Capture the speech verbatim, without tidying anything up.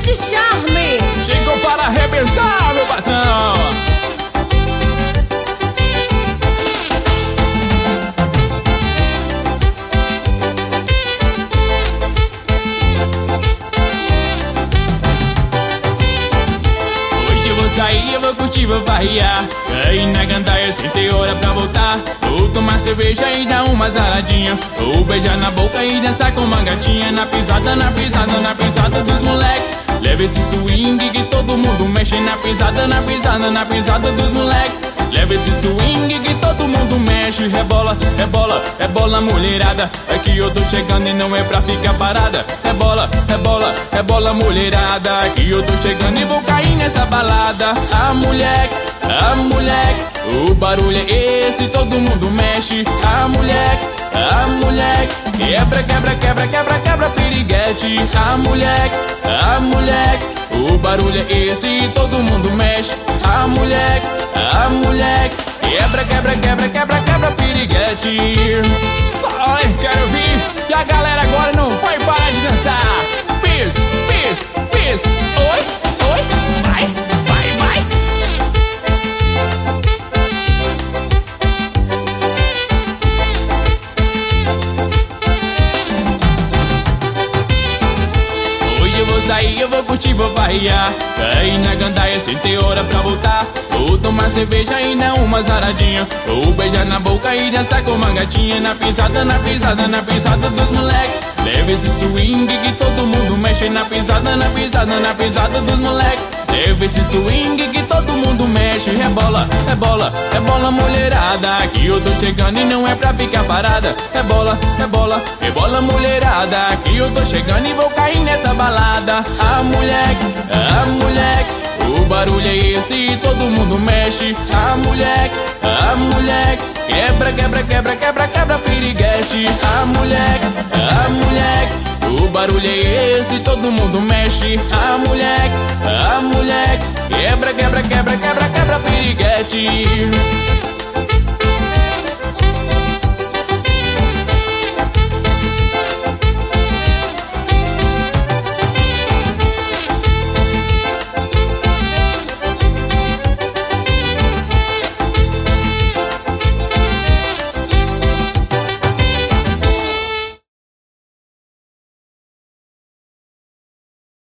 de charme. Chegou para arrebentar, meu patrão. Sair, eu vou curtir, vou farrear. Aí na gandaia sem ter hora pra voltar. Vou tomar cerveja e dar uma zaradinha. Vou beijar na boca e dançar com uma gatinha. Na pisada, na pisada, na pisada dos moleque. Leva esse swing que todo mundo mexe. Na pisada, na pisada, na pisada dos moleque. Leva esse swing que todo mundo mexe. Rebola, rebola, rebola mulherada. Aqui eu tô chegando e não é pra ficar parada. Rebola, rebola, rebola mulherada. Aqui eu tô chegando e vou cair nessa balada. A moleque, a moleque, o barulho é esse, todo mundo mexe. A moleque, a moleque, quebra, quebra, quebra, quebra, quebra piriguete. A moleque, a moleque, o barulho é esse, todo mundo mexe. A moleque, a moleque, quebra, quebra, quebra, quebra, quebra piriguete. Só quero vir e a galera agora não vai parar de dançar. Pis, pis, pis, oi, oi, vai, vai, vai. Hoje eu vou sair, eu vou curtir, vou farrear. Aí na gandaia sem ter hora pra voltar. Vou tomar cerveja e dar uma zaradinha. Vou beijar na boca e dançar com uma gatinha. Na pisada, na pisada, na pisada dos moleque. Leva esse swing que todo mundo mexe. Na pisada, na pisada, na pisada dos moleque. Leva esse swing que todo mundo mexe. Rebola, rebola, rebola mulherada. Aqui eu tô chegando e não é pra ficar parada. Rebola, rebola, rebola mulherada. Aqui eu tô chegando e vou cair nessa balada. A moleque, a moleque, o barulho é esse, todo mundo mexe. A moleque, a moleque, quebra, quebra, quebra, quebra, quebra piriguete. A moleque, a moleque, o barulho é esse, todo mundo mexe. A moleque, a moleque, quebra, quebra, quebra, quebra, quebra piriguete.